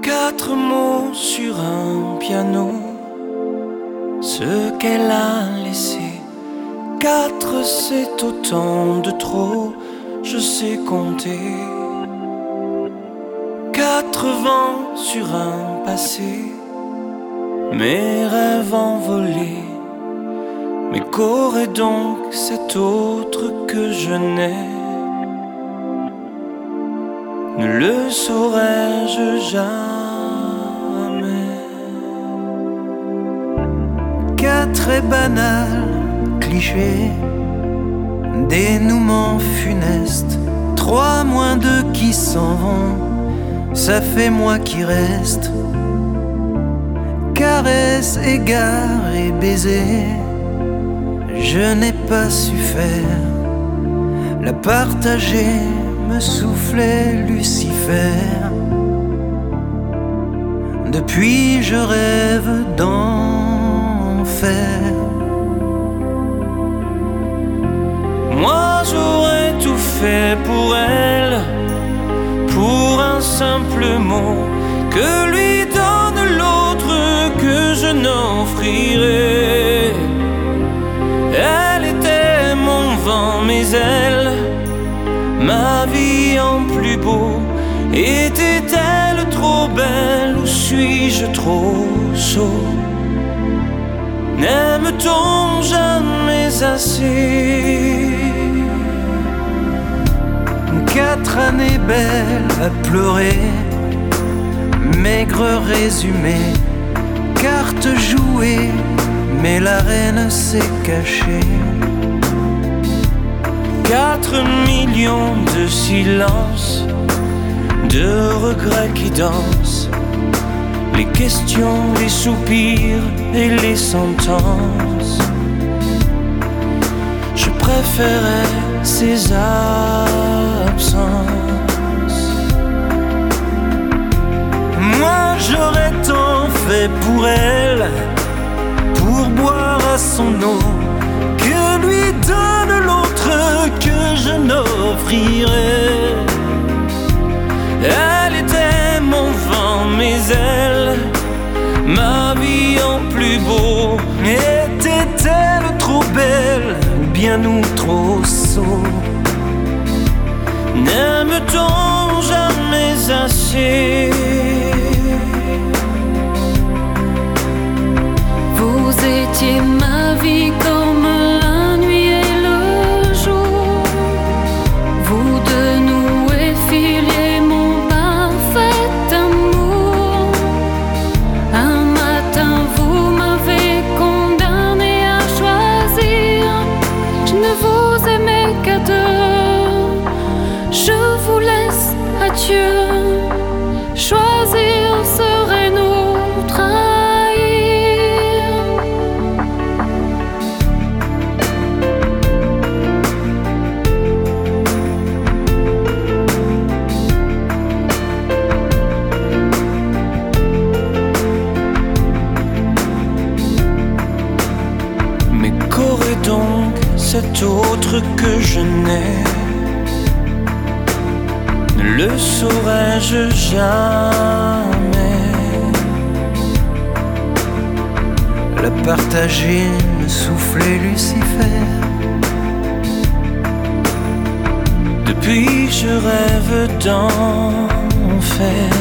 4 mots sur un piano, ce qu'elle a laissé. 4 c'est autant de trop, je sais compter. 4 vents sur un passé, mes rêves envolés. Mais qu'aurait donc cet autre que je n'ai? Ne le saurais-je jamais. 4 est banal, cliché, dénouement funeste. 3 moins 2 qui s'en vont, ça fait moi qui reste. Caresse, égard et baiser, je n'ai pas su faire. La partager me soufflait Lucifer. Depuis je rêve d'enfer. Moi j'aurais tout fait pour elle, pour un simple mot que lui donne l'autre que je n'offrirai. Elle était mon vent, mes ailes, ma vie en plus beau. Était-elle trop belle ou suis-je trop sot? N'aime-t-on jamais assez? 4 années belles à pleurer, maigre résumé, carte jouée, mais la reine s'est cachée. 4 millions de silences, de regrets qui dansent, les questions, les soupirs et les sentences. Je préférais ces absences. Moi j'aurais tant fait pour elle, pour boire à son eau, que lui donne l'autre que je n'offrirai. Elle était mon vent, mes ailes, ma vie en plus beau. Était-elle trop belle ou bien nous trop sots? N'aime-t-on jamais assez? Vous étiez ma vie comme la nuit et le jour. Vous deux noués filiez mon parfait amour. Un matin vous m'avez condamné à choisir. Je ne vous aimais qu'à deux. Je vous laisse à Dieu. Choisir serait nous trahir. Mais qu'aurait donc cet autre que je n'ai? Ne le saurais-je jamais. La partager me soufflait Lucifer. Depuis je rêve d'enfer.